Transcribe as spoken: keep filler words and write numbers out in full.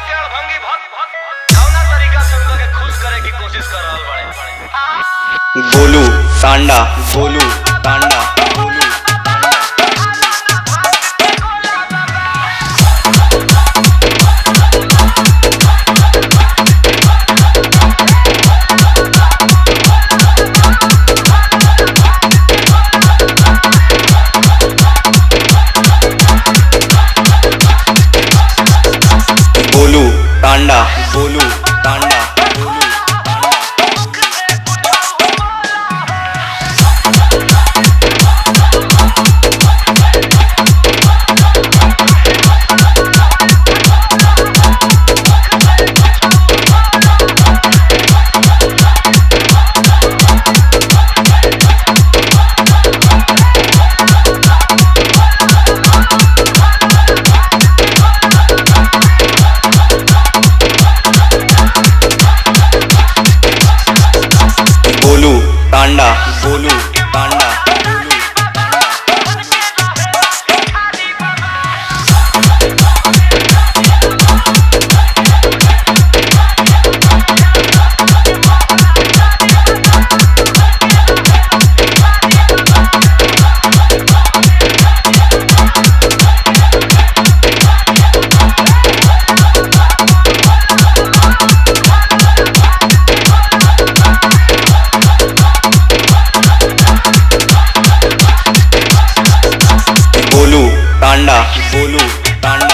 के अड़भंगी भक्त भक्त कौना तरीका से उनका के खुश करे की कोशिश कर रहल बाड़े। गोलू टांडा गोलू टांडा गोलू गोलू टांडा गोलू टांडा गोलू टांडा गोलू टांडा गोलू टांडा गोलू टांडा